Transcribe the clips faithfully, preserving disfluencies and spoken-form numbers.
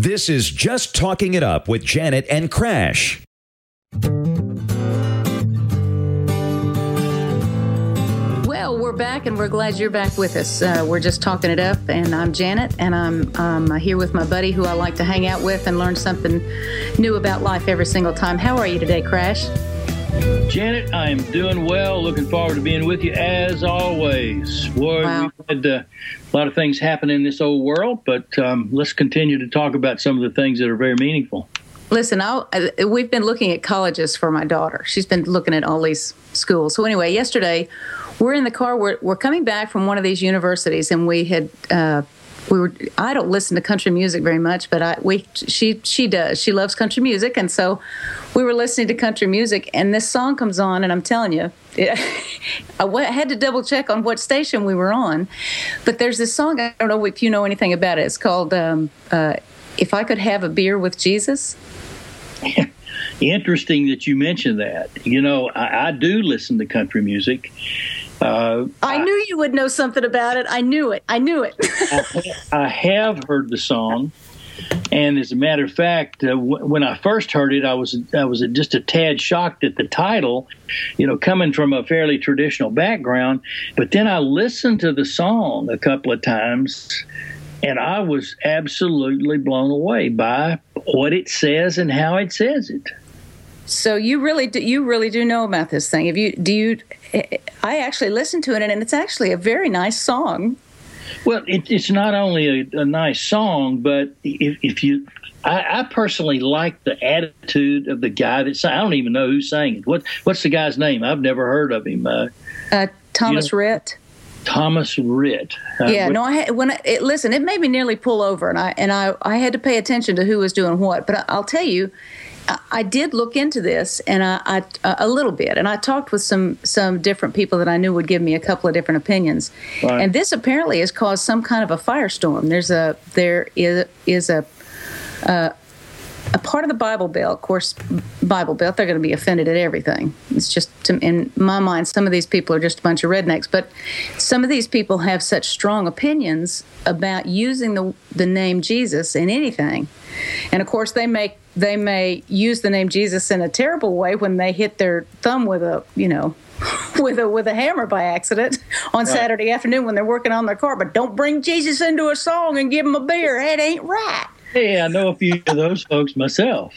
This is Just Talking It Up with Janet and Crash. Well, we're back, and we're glad you're back with us. Uh, we're just talking it up, and I'm Janet, and I'm um, here with my buddy who I like to hang out with and learn something new about life every single time. How are you today, Crash? Janet, I am doing well. Looking forward to being with you as always. Boy, Wow. we've had uh, a lot of things happen in this old world, but um, let's continue to talk about some of the things that are very meaningful. Listen, I'll, uh, we've been looking at colleges for my daughter. She's been looking at all these schools. So anyway, yesterday, we're in the car. We're, we're coming back from one of these universities, and we had uh, we were. I don't listen to country music very much, but I we she she does. She loves country music, and so we were listening to country music, and this song comes on, and I'm telling you, it, I w- had to double check on what station we were on, but there's this song. I don't know if you know anything about it. It's called um, uh, "If I Could Have a Beer with Jesus." Interesting that you mentioned that. You know, I, I do listen to country music. Uh, I knew you would know something about it. I knew it. I knew it. I, I have heard the song, and as a matter of fact, uh, w- when I first heard it, I was I was just a tad shocked at the title. You know, coming from a fairly traditional background, but then I listened to the song a couple of times, and I was absolutely blown away by what it says and how it says it. So you really do, you really do know about this thing. If you do you, I actually listened to it, and it's actually a very nice song. Well, it, it's not only a, a nice song, but if, if you, I, I personally like the attitude of the guy that sang. I don't even know who sang it. What what's the guy's name? I've never heard of him. Uh, Uh, Thomas you know, Rhett. Thomas Rhett. Uh, Yeah, what- no, I had, when I, it, listen, it made me nearly pull over, and I and I, I had to pay attention to who was doing what. But I, I'll tell you, I, I did look into this, and I, I a little bit, and I talked with some some different people that I knew would give me a couple of different opinions. Right. And this apparently has caused some kind of a firestorm. There's a there is is a. Uh, a part of the Bible Belt, of course, Bible Belt, they're going to be offended at everything. It's just, to, in my mind, some of these people are just a bunch of rednecks. But some of these people have such strong opinions about using the the name Jesus in anything. And, of course, they may, they may use the name Jesus in a terrible way when they hit their thumb with a, you know, with a with a hammer by accident on Right. Saturday afternoon when they're working on their car. But don't bring Jesus into a song and give him a beer. That ain't right. Hey, I know a few of those folks myself.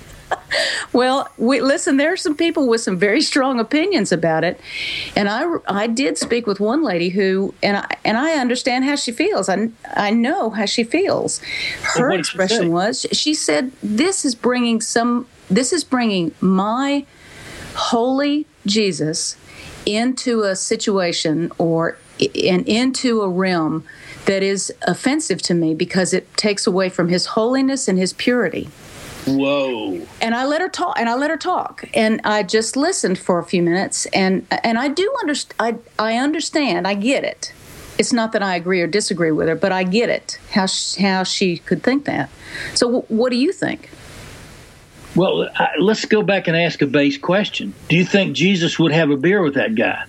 Well, we, listen, there are some people with some very strong opinions about it, and I, I did speak with one lady who, and I and I understand how she feels. I I know how she feels. Her what did she say? expression was, she said, "This is bringing some. This is bringing my holy Jesus into a situation or and into a realm that is offensive to me because it takes away from his holiness and his purity." Whoa. And I let her talk, and I let her talk, and I just listened for a few minutes, and and I do understand. I I understand. I get it. It's not that I agree or disagree with her, but I get it. How she, how she could think that. So, w- what do you think? Well, I, let's go back and ask a base question. Do you think Jesus would have a beer with that guy?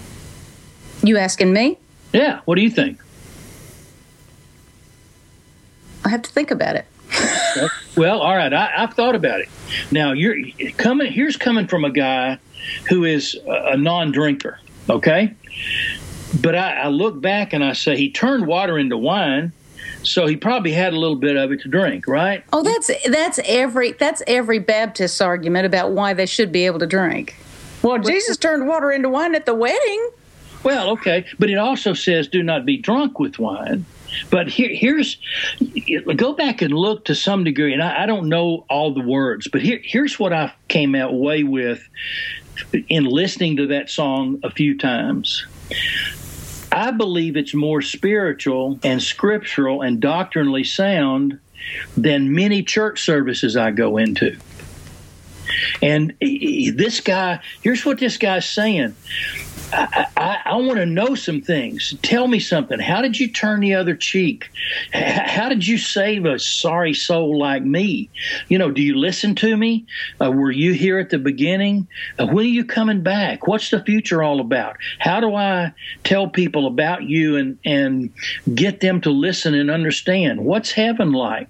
You asking me? Yeah. What do you think? I have to think about it. Well, all right. I, I've thought about it. Now, you're coming. Here's coming from a guy who is a, a non-drinker. Okay, but I, I look back and I say he turned water into wine, so he probably had a little bit of it to drink, right? Oh, that's that's every that's every Baptist's argument about why they should be able to drink. Well, Jesus turned water into wine at the wedding. Well, okay, but it also says do not be drunk with wine. But here, here's, go back and look to some degree, and I, I don't know all the words, but here, here's what I came out away with in listening to that song a few times. I believe it's more spiritual and scriptural and doctrinally sound than many church services I go into. And this guy, here's what this guy's saying. I, I, I want to know some things. Tell me something. How did you turn the other cheek? H- how did you save a sorry soul like me? You know, do you listen to me? Uh, were you here at the beginning? Uh, when are you coming back? What's the future all about? How do I tell people about you and, and get them to listen and understand? What's heaven like?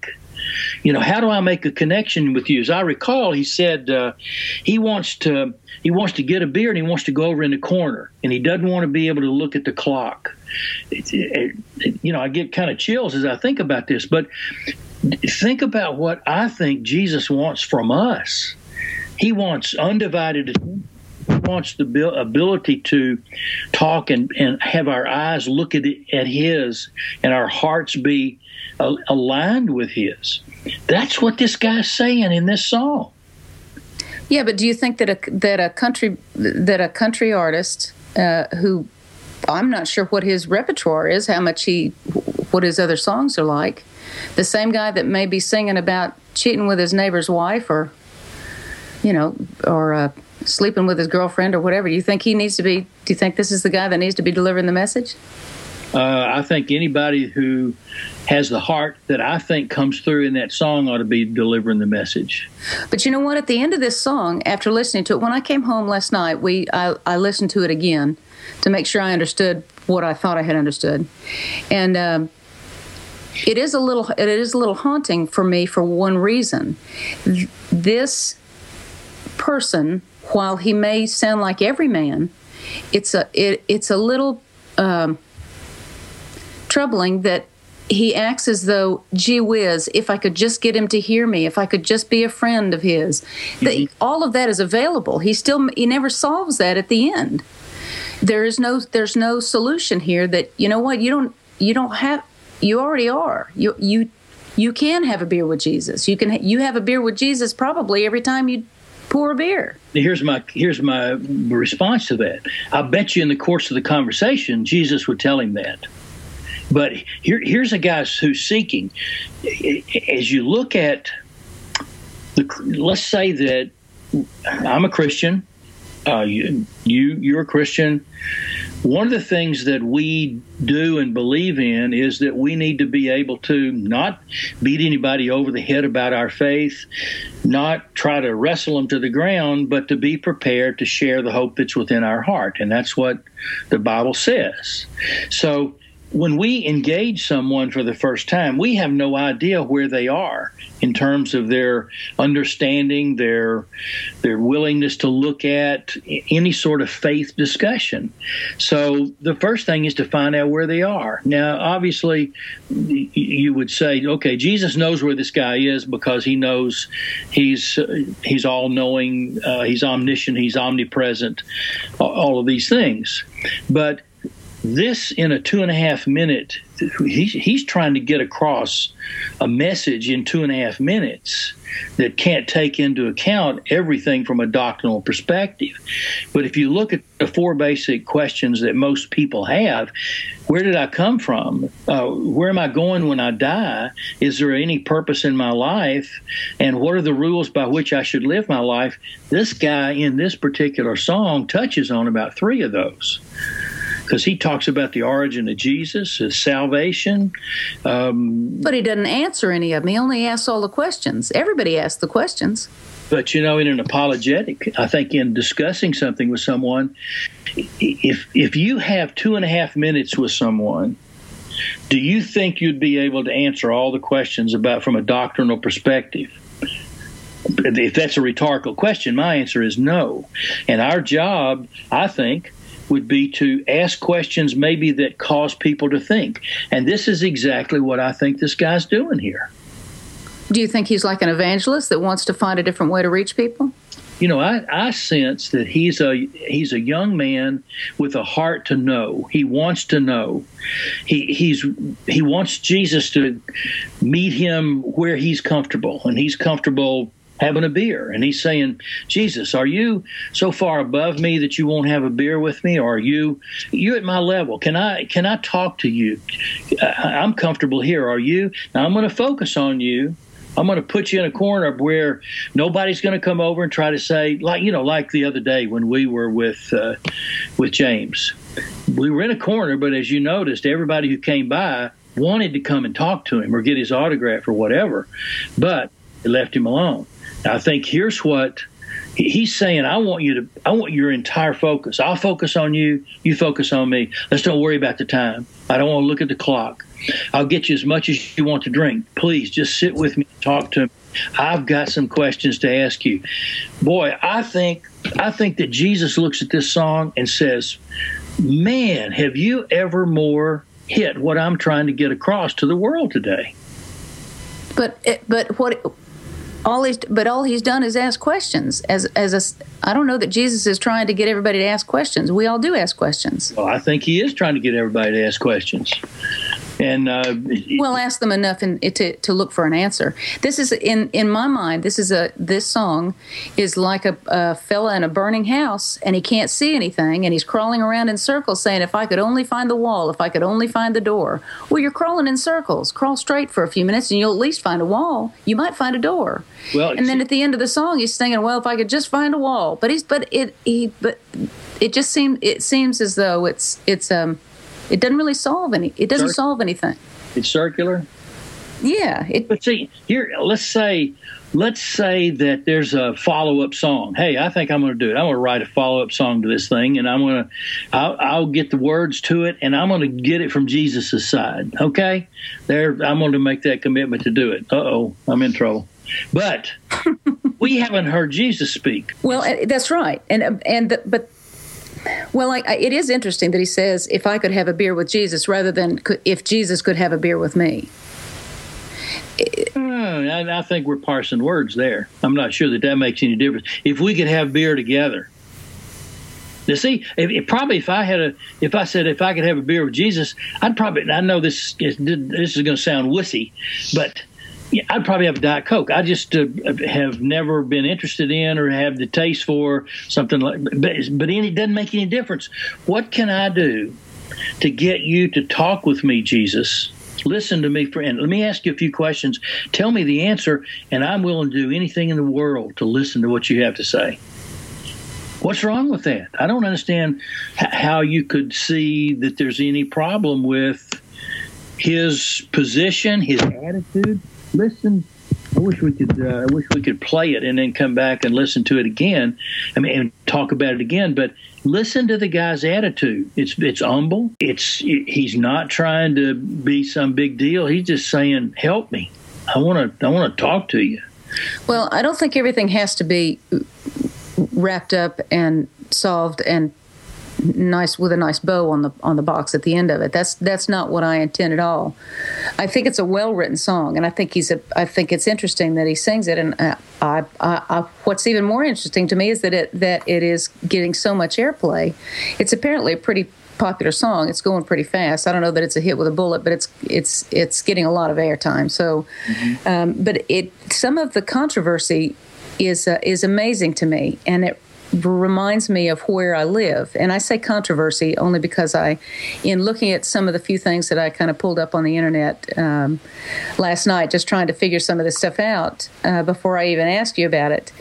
You know, how do I make a connection with you? As I recall, he said uh, he wants to he wants to get a beer and he wants to go over in the corner, and he doesn't want to be able to look at the clock. It, it, it, you know, I get kind of chills as I think about this, but think about what I think Jesus wants from us. He wants undivided attention. He wants the ability to talk and, and have our eyes look at, it, at his and our hearts be uh, aligned with his. That's what this guy's saying in this song. Yeah, but do you think that a that a country that a country artist uh, who I'm not sure what his repertoire is, how much he what his other songs are like, the same guy that may be singing about cheating with his neighbor's wife or you know or uh, sleeping with his girlfriend or whatever, do you think he needs to be do you think this is the guy that needs to be delivering the message? Uh, I think anybody who has the heart that I think comes through in that song ought to be delivering the message. But you know what? At the end of this song, after listening to it, when I came home last night, we I, I listened to it again to make sure I understood what I thought I had understood, and um, it is a little it is a little haunting for me for one reason. This person, while he may sound like every man, it's a it, it's a little. Um, troubling that he acts as though, gee whiz, if I could just get him to hear me, if I could just be a friend of his. Mm-hmm. The, all of that is available. He still he never solves that at the end. There is no there's no solution here that, you know what, you don't you don't have you already are. You you you can have a beer with Jesus. You can you have a beer with Jesus probably every time you pour a beer. Here's my here's my response to that. I bet you in the course of the conversation, Jesus would tell him that. But here, here's a guy who's seeking. As you look at, the, let's say that I'm a Christian, uh, you, you you're a Christian. One of the things that we do and believe in is that we need to be able to not beat anybody over the head about our faith, not try to wrestle them to the ground, but to be prepared to share the hope that's within our heart. And that's what the Bible says. So when we engage someone for the first time, we have no idea where they are in terms of their understanding, their their willingness to look at any sort of faith discussion. So the first thing is to find out where they are. Now, obviously, you would say, okay, Jesus knows where this guy is because he knows he's he's all-knowing, uh, he's omniscient, he's omnipresent, all of these things. But this, in a two and a half minute, he's, he's trying to get across a message in two and a half minutes that can't take into account everything from a doctrinal perspective. But if you look at the four basic questions that most people have, where did I come from? Uh, where am I going when I die? Is there any purpose in my life? And what are the rules by which I should live my life? This guy in this particular song touches on about three of those, because he talks about the origin of Jesus, his salvation. Um, but he doesn't answer any of them. He only asks all the questions. Everybody asks the questions. But, you know, in an apologetic, I think in discussing something with someone, if if you have two and a half minutes with someone, do you think you'd be able to answer all the questions about from a doctrinal perspective? If that's a rhetorical question, my answer is no. And our job, I think, would be to ask questions maybe that cause people to think. And this is exactly what I think this guy's doing here. Do you think he's like an evangelist that wants to find a different way to reach people? You know, I, I sense that he's a he's a young man with a heart to know. He wants to know. He he's he wants Jesus to meet him where he's comfortable, and he's comfortable having a beer. And he's saying, Jesus, are you so far above me that you won't have a beer with me? Or are you you at my level? Can I can I talk to you? I'm comfortable here. Are you? Now I'm going to focus on you. I'm going to put you in a corner where nobody's going to come over and try to say, like, you know, like the other day when we were with uh, with James. We were in a corner, but as you noticed, everybody who came by wanted to come and talk to him or get his autograph or whatever, but it left him alone. I think here's what He's saying, I want you to, I want your entire focus. I'll focus on you. You focus on me. Let's don't worry about the time. I don't want to look at the clock. I'll get you as much as you want to drink. Please just sit with me, talk to me. I've got some questions to ask you. Boy, I think, I think that Jesus looks at this song and says, man, have you ever more hit what I'm trying to get across to the world today? But, but what, All he's, but all he's done is ask questions. As as a, I don't know that Jesus is trying to get everybody to ask questions. We all do ask questions. Well, I think he is trying to get everybody to ask questions. And uh, well, ask them enough in, to to look for an answer. This is in in my mind. This is a this song is like a, a fella in a burning house, and he can't see anything, and he's crawling around in circles, saying, "If I could only find the wall, if I could only find the door." Well, you're crawling in circles. Crawl straight for a few minutes, and you'll at least find a wall. You might find a door. Well, and then at the end of the song, he's thinking, "Well, if I could just find a wall." But he's but it he but it just seems it seems as though it's it's um. It doesn't really solve any. It doesn't Cir- solve anything. It's circular. Yeah. It, but see, here, let's say, let's say that there's a follow-up song. Hey, I think I'm going to do it. I'm going to write a follow-up song to this thing, and I'm going to, I'll, I'll get the words to it, and I'm going to get it from Jesus' side. Okay, there, I'm going to make that commitment to do it. Uh oh, I'm in trouble. But we haven't heard Jesus speak. Well, that's right, and and the, but. Well, I, I, it is interesting that he says, if I could have a beer with Jesus, rather than could, if Jesus could have a beer with me. Uh, I, I think we're parsing words there. I'm not sure that that makes any difference. If we could have beer together. You see, if, if probably if I had a, if I said if I could have a beer with Jesus, I'd probably, I know this is, this is going to sound wussy, but yeah, I'd probably have a Diet Coke. I just uh, have never been interested in or have the taste for something like, but, but it doesn't make any difference. What can I do to get you to talk with me, Jesus? Listen to me, friend. Let me ask you a few questions. Tell me the answer, and I'm willing to do anything in the world to listen to what you have to say. What's wrong with that? I don't understand h- how you could see that there's any problem with his position, his attitude. Listen, I wish we could. Uh, I wish we could play it and then come back and listen to it again. I mean, and talk about it again. But listen to the guy's attitude. It's it's humble. It's he's not trying to be some big deal. He's just saying, "Help me. I want to. I want to talk to you." Well, I don't think everything has to be wrapped up and solved and nice with a nice bow on the on the box at the end of it. That's that's not what I intend at all. I think it's a well-written song, and I think he's a. I think it's interesting that he sings it. And I, I, I, what's even more interesting to me is that it that it is getting so much airplay. It's apparently a pretty popular song. It's going pretty fast. I don't know that it's a hit with a bullet, but it's it's it's getting a lot of airtime. So, mm-hmm. um, but it some of the controversy is uh, is amazing to me, and it reminds me of where I live. And I say controversy only because I, in looking at some of the few things that I kind of pulled up on the internet um, last night, just trying to figure some of this stuff out uh, before I even ask you about it,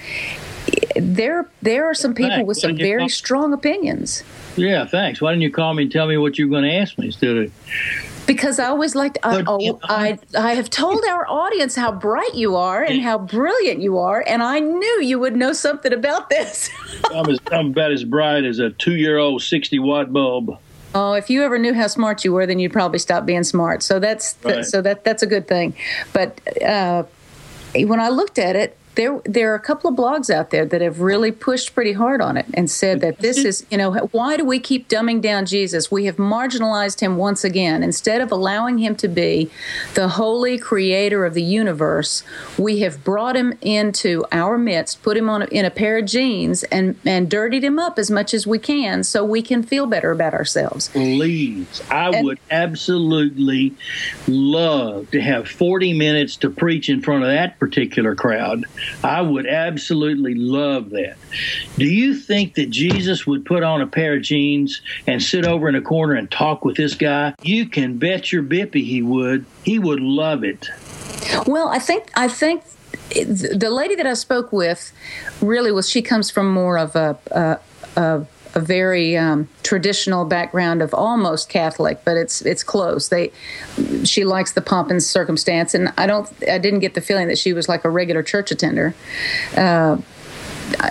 there there are some people with some very strong opinions. Yeah, thanks. Why didn't you call me and tell me what you were going to ask me instead of... Because I always like to, I, oh, I, I have told our audience how bright you are and how brilliant you are, and I knew you would know something about this. I'm, as, I'm about as bright as a two-year-old sixty-watt bulb. Oh, if you ever knew how smart you were, then you'd probably stop being smart. So that's right. so that that's a good thing. But uh, when I looked at it, There, there are a couple of blogs out there that have really pushed pretty hard on it and said that this is, you know, why do we keep dumbing down Jesus? We have marginalized him once again. Instead of allowing him to be the holy creator of the universe, we have brought him into our midst, put him on a, in a pair of jeans, and, and dirtied him up as much as we can so we can feel better about ourselves. Please, I and, would absolutely love to have forty minutes to preach in front of that particular crowd. I would absolutely love that. Do you think that Jesus would put on a pair of jeans and sit over in a corner and talk with this guy? You can bet your bippy he would. He would love it. Well, I think I think the lady that I spoke with really was, she comes from more of a, a, a a very um, traditional background of almost Catholic, but it's it's close. They, she likes the pomp and circumstance, and I don't, I didn't get the feeling that she was like a regular church attender. Uh,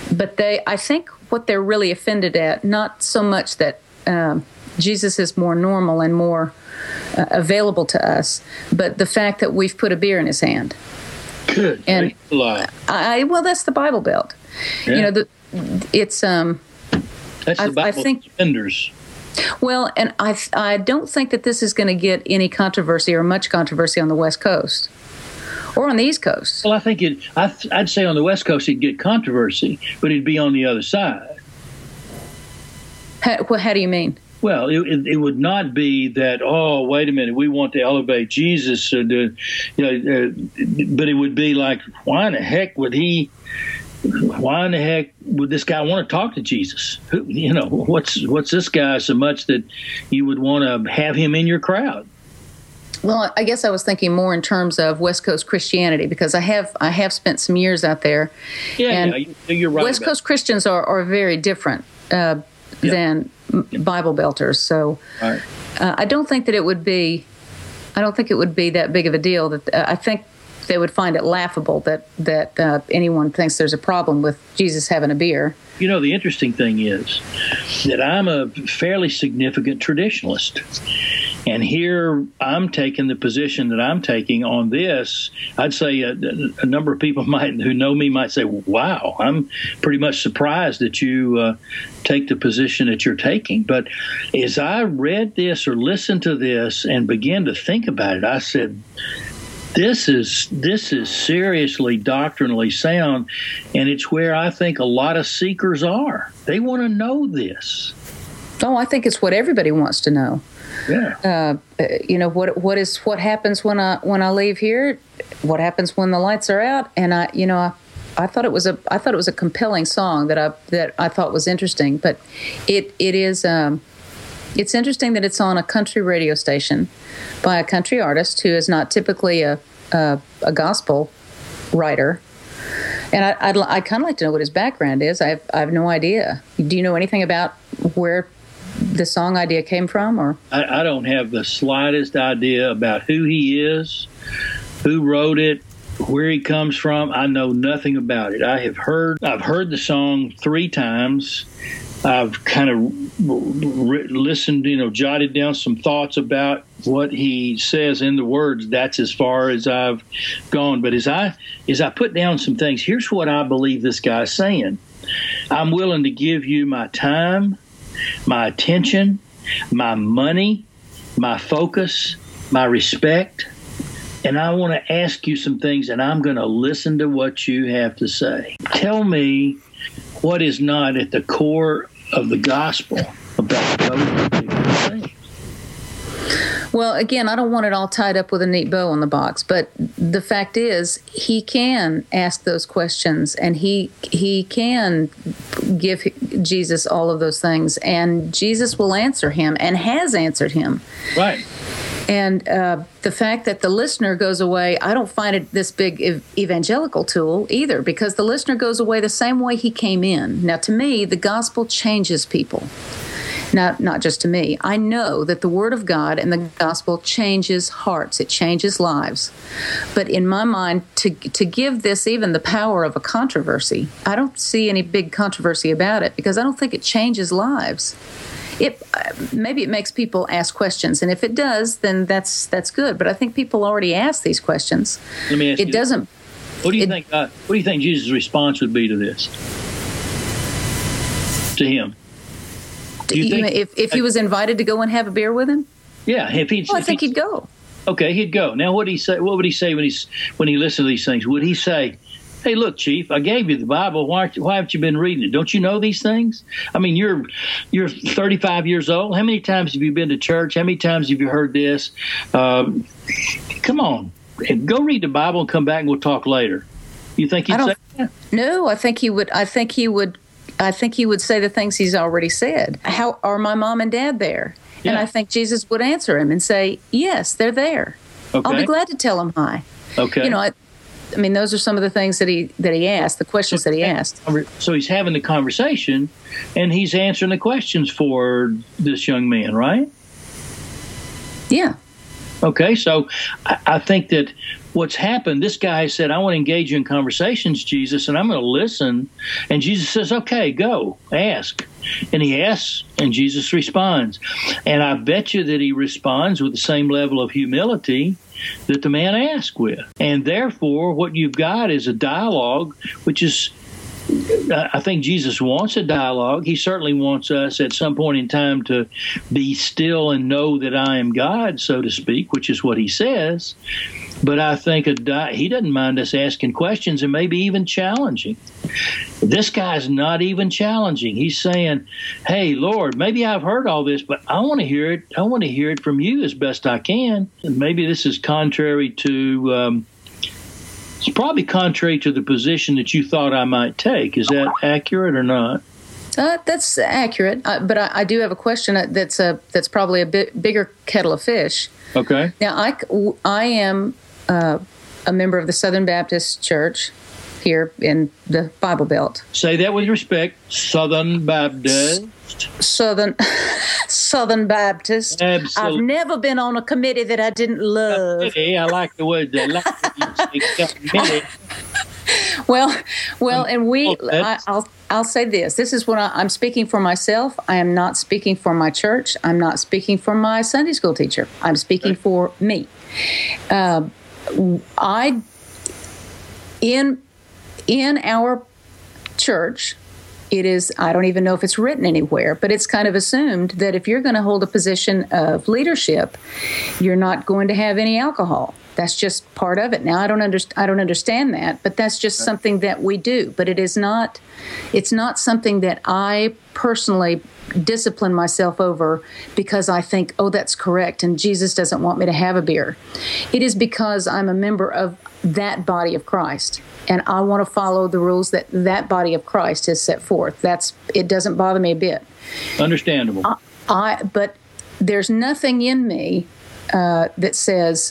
but they, I think what they're really offended at, not so much that um, Jesus is more normal and more uh, available to us, but the fact that we've put a beer in his hand. Good. And I, I, well, that's the Bible Belt. Yeah. You know, the, it's um. That's the I, Bible I think, defenders. Well, and I I don't think that this is going to get any controversy or much controversy on the West Coast or on the East Coast. Well, I think it. I, I'd say on the West Coast it'd get controversy, but it'd be on the other side. How, well, how do you mean? Well, it, it, it would not be that, oh, wait a minute, we want to elevate Jesus, or to, you know, uh, but it would be like, why in the heck would he, why in the heck would this guy want to talk to Jesus? Who, you know, what's what's this guy so much that you would want to have him in your crowd? Well, I guess I was thinking more in terms of West Coast Christianity, because I have I have spent some years out there. Yeah, and yeah you're right. West Coast Christians are, are very different uh, yeah. than Bible Belters. So right. uh, I don't think that it would be, I don't think it would be that big of a deal. That uh, I think they would find it laughable that, that uh, anyone thinks there's a problem with Jesus having a beer. You know, the interesting thing is that I'm a fairly significant traditionalist. And here I'm taking the position that I'm taking on this. I'd say a, a number of people might who know me might say, wow, I'm pretty much surprised that you uh, take the position that you're taking. But as I read this or listened to this and began to think about it, I said, This is this is seriously doctrinally sound, and it's where I think a lot of seekers are. They want to know this. Oh, I think it's what everybody wants to know. Yeah. Uh, you know, what what is what happens when I when I leave here? What happens when the lights are out? And I, you know, I, I thought it was a I thought it was a compelling song that I that I thought was interesting. But it it is um, it's interesting that it's on a country radio station by a country artist who is not typically a a, a gospel writer. And I, I'd I'd kind of like to know what his background is. I have I have no idea. Do you know anything about where the song idea came from? Or I, I don't have the slightest idea about who he is, who wrote it, where he comes from. I know nothing about it. I have heard I've heard the song three times. I've kind of re- listened, you know, jotted down some thoughts about what he says in the words. That's as far as I've gone. But as I as I put down some things, here's what I believe this guy's saying. I'm willing to give you my time, my attention, my money, my focus, my respect, and I want to ask you some things, and I'm going to listen to what you have to say. Tell me what is not at the core of the gospel about those particular things. Well, again, I don't want it all tied up with a neat bow on the box, but the fact is he can ask those questions, and he he can give Jesus all of those things, and Jesus will answer him and has answered him. Right. And uh, the fact that the listener goes away, I don't find it this big ev- evangelical tool either, because the listener goes away the same way he came in. Now, to me, the gospel changes people. Not, not just to me. I know that the Word of God and the gospel changes hearts. It changes lives. But in my mind, to to give this even the power of a controversy, I don't see any big controversy about it, because I don't think it changes lives. It maybe it makes people ask questions, and if it does, then that's that's good. But I think people already ask these questions. Let me ask it you doesn't. This. What do you it, think? Uh, what do you think Jesus' response would be to this? To him? Do you think, if if he was invited to go and have a beer with him? Yeah, if he. Well, I think he'd go. Okay, he'd go. Now, what would he say? What would he say when he's when he listened to these things? Would he say, "Hey, look, Chief, I gave you the Bible. Why, why haven't you been reading it? Don't you know these things? I mean, you're you're thirty-five years old. How many times have you been to church? How many times have you heard this? Um, come on, go read the Bible and come back and we'll talk later." You think he'd say that? No, I think he would. I think he would. I think he would say the things he's already said. How are my mom and dad there? Yeah. And I think Jesus would answer him and say, "Yes, they're there. Okay. I'll be glad to tell them hi." Okay. You know, I, I mean, those are some of the things that he that he asked, the questions so, that he asked. So he's having the conversation, and he's answering the questions for this young man, right? Yeah. Okay, so I, I think that what's happened, this guy said, I want to engage you in conversations, Jesus, and I'm going to listen. And Jesus says, okay, go, ask. And he asks, and Jesus responds. And I bet you that he responds with the same level of humility that the man asked with. And therefore, what you've got is a dialogue, which is, I think Jesus wants a dialogue. He certainly wants us at some point in time to be still and know that I am God, so to speak, which is what he says. But I think a di- he doesn't mind us asking questions and maybe even challenging. This guy's not even challenging. He's saying, hey, Lord, maybe I've heard all this, but I want to hear it. I want to hear it from you as best I can. And maybe this is contrary to... Um, It's probably contrary to the position that you thought I might take. Is that accurate or not? Uh, that's accurate, uh, but I, I do have a question that's a that's probably a bit bigger kettle of fish. Okay. Now, I, I am uh, a member of the Southern Baptist Church here in the Bible Belt. Say that with respect. Southern Baptist. Southern Southern Baptist. Absolutely. I've never been on a committee that I didn't love. I like the word. I like the Well, well, and we. I, I'll I'll say this. This is what I, I'm speaking for myself. I am not speaking for my church. I'm not speaking for my Sunday school teacher. I'm speaking okay. for me. Uh, I in in our church. It is, I don't even know if it's written anywhere, but it's kind of assumed that if you're going to hold a position of leadership, you're not going to have any alcohol. That's just part of it. Now, I don't understand, I don't understand that, but that's just something that we do. But it is not, it's not something that I personally discipline myself over because I think, oh, that's correct, and Jesus doesn't want me to have a beer. It is because I'm a member of that body of Christ, and I want to follow the rules that that body of Christ has set forth. That's it doesn't bother me a bit. Understandable. I, I but there's nothing in me uh, that says,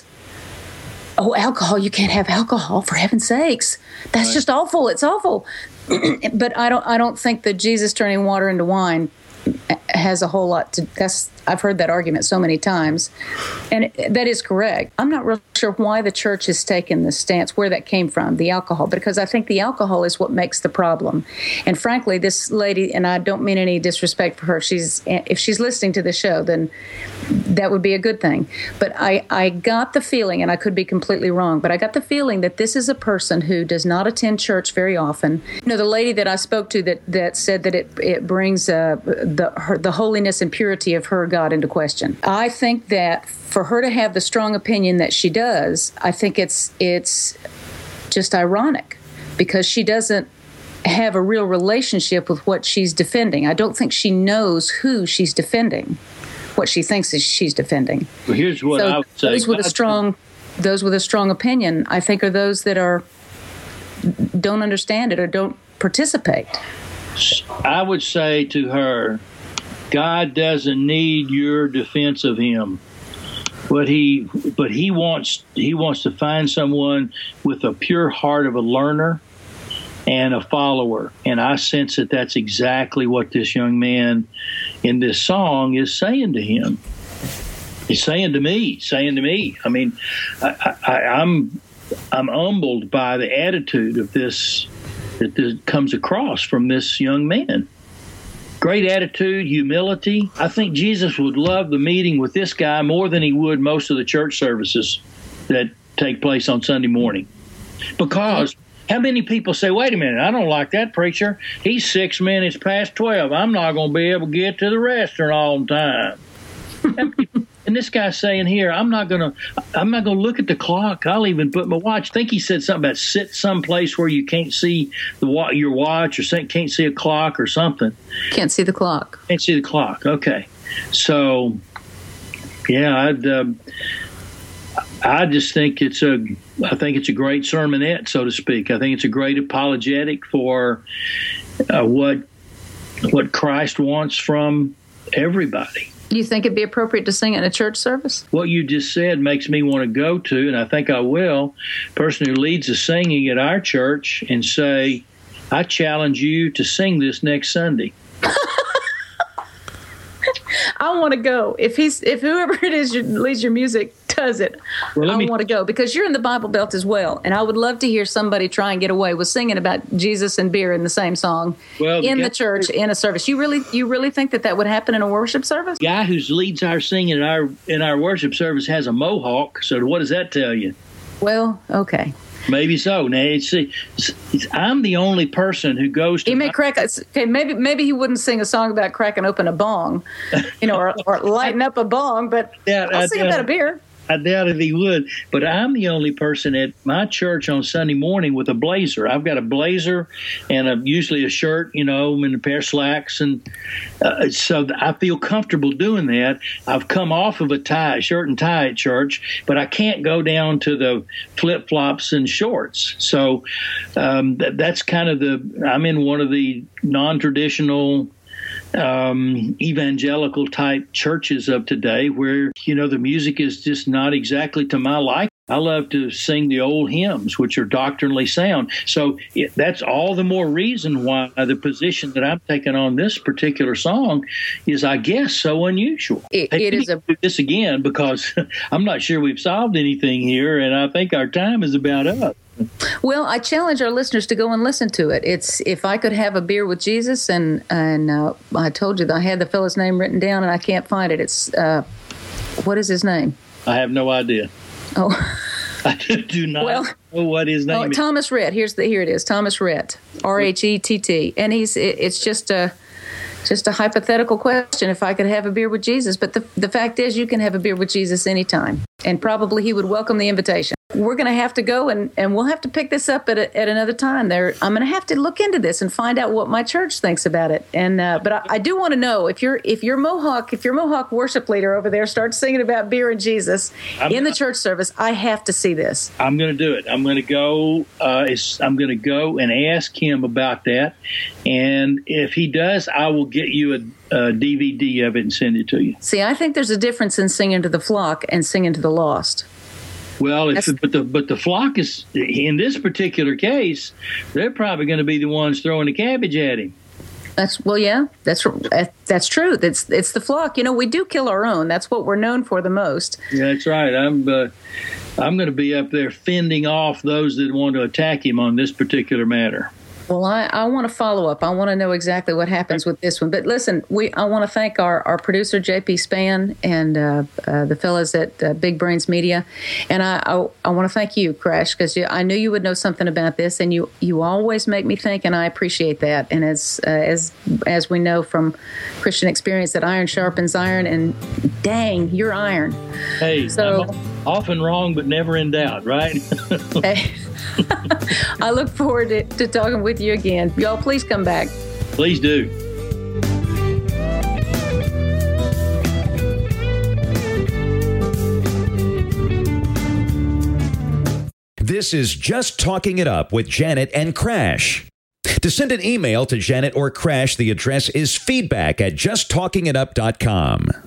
oh, alcohol, you can't have alcohol, for heaven's sakes. That's right. Just awful. It's awful. But I don't I don't think that Jesus turning water into wine has a whole lot to that's I've heard that argument so many times, and it, that is correct. I'm not real sure why the church has taken this stance, where that came from, the alcohol, because I think the alcohol is what makes the problem. And frankly, this lady, and I don't mean any disrespect for her, she's if she's listening to the show, then that would be a good thing. But I, I got the feeling, and I could be completely wrong, but I got the feeling that this is a person who does not attend church very often. You know, the lady that I spoke to that, that said that it it brings uh, the her, the holiness and purity of her God into question. I think that for her to have the strong opinion that she does, I think it's it's just ironic because she doesn't have a real relationship with what she's defending. I don't think she knows who she's defending, what she thinks is she's defending. Well, here's what so I would say. Those with a strong, those with a strong opinion, I think, are those that are don't understand it or don't participate. I would say to her, God doesn't need your defense of him. But he but he wants he wants to find someone with a pure heart of a learner and a follower. And I sense that that's exactly what this young man in this song is saying to him. He's saying to me, saying to me. I mean, I, I, I'm I'm humbled by the attitude of this that this comes across from this young man. Great attitude, humility. I think Jesus would love the meeting with this guy more than he would most of the church services that take place on Sunday morning. Because how many people say, wait a minute, I don't like that preacher. He's six minutes past twelve. I'm not going to be able to get to the restaurant all the time. And this guy's saying here, I'm not going to I'm not going to look at the clock. I'll even put my watch. I think he said something about sit someplace where you can't see the your watch or can't see a clock or something. Can't see the clock. Can't see the clock. Okay. So, yeah, I'd, uh, I just think it's a I think it's a great sermonette, so to speak. I think it's a great apologetic for uh, what what Christ wants from everybody. Do you think it'd be appropriate to sing it in a church service? What you just said makes me want to go to, and I think I will, person who leads the singing at our church and say, I challenge you to sing this next Sunday. I want to go. If he's, if whoever it is leads your music does it. Well, I me- want to go because you're in the Bible Belt as well, and I would love to hear somebody try and get away with singing about Jesus and beer in the same song well, in the, the guy, church in a service. You really, you really think that that would happen in a worship service? The guy who leads our singing in our in our worship service has a mohawk. So what does that tell you? Well, okay. Maybe so. Now, it's, it's, it's, I'm the only person who goes to. He may crack. Okay, maybe maybe he wouldn't sing a song about cracking open a bong, you know, or, or lighting up a bong. But yeah, I'll I, sing I, about a beer. I doubt if he would, but I'm the only person at my church on Sunday morning with a blazer. I've got a blazer and a, usually a shirt, you know, and a pair of slacks, and uh, so I feel comfortable doing that. I've come off of a tie, shirt and tie at church, but I can't go down to the flip flops and shorts. So um, that, that's kind of the. I'm in one of the non-traditional. Um, evangelical type churches of today where, you know, the music is just not exactly to my liking. I love to sing the old hymns, which are doctrinally sound. So it, that's all the more reason why the position that I'm taking on this particular song is, I guess, so unusual. It, hey, it is a do this again because I'm not sure we've solved anything here, and I think our time is about up. Well, I challenge our listeners to go and listen to it. It's If I Could Have a Beer with Jesus, and and uh, I told you that I had the fellow's name written down, and I can't find it. It's uh, what is his name? I have no idea. Oh, I do not well, know what his name oh, is. Thomas Rhett. Here's the here it is. Thomas Rhett, R H E T T, and he's it, it's just a. Just a hypothetical question, if I could have a beer with Jesus. But the, the fact is, you can have a beer with Jesus anytime. And probably he would welcome the invitation. We're going to have to go, and, and we'll have to pick this up at, a, at another time. There, I'm going to have to look into this and find out what my church thinks about it. And uh, But I, I do want to know, if you're if your Mohawk, if your Mohawk worship leader over there starts singing about beer and Jesus I'm, in the church service, I have to see this. I'm going to do it. I'm going to go. Uh, I'm going to go and ask him about that. And if he does, I will get you a, a D V D of it and send it to you. See, I think there's a difference in singing to the flock and singing to the lost. Well, if, but the but the flock is, in this particular case, they're probably going to be the ones throwing the cabbage at him. That's well, yeah, that's that's true. That's it's the flock. You know, we do kill our own. That's what we're known for the most. Yeah, that's right. I'm uh, I'm going to be up there fending off those that want to attack him on this particular matter. Well, I, I want to follow up. I want to know exactly what happens with this one. But listen, we I want to thank our, our producer, J P Spann, and uh, uh, the fellas at uh, Big Brains Media. And I, I, I want to thank you, Crash, because I knew you would know something about this, and you, you always make me think, and I appreciate that. And as uh, as as we know from Christian experience, that iron sharpens iron, and dang, you're iron. Hey, so, I'm often wrong, but never in doubt, right? Hey. I look forward to, to talking with you again. Y'all, please come back. Please do. This is Just Talking It Up with Janet and Crash. To send an email to Janet or Crash, the address is feedback at just talking it up dot com.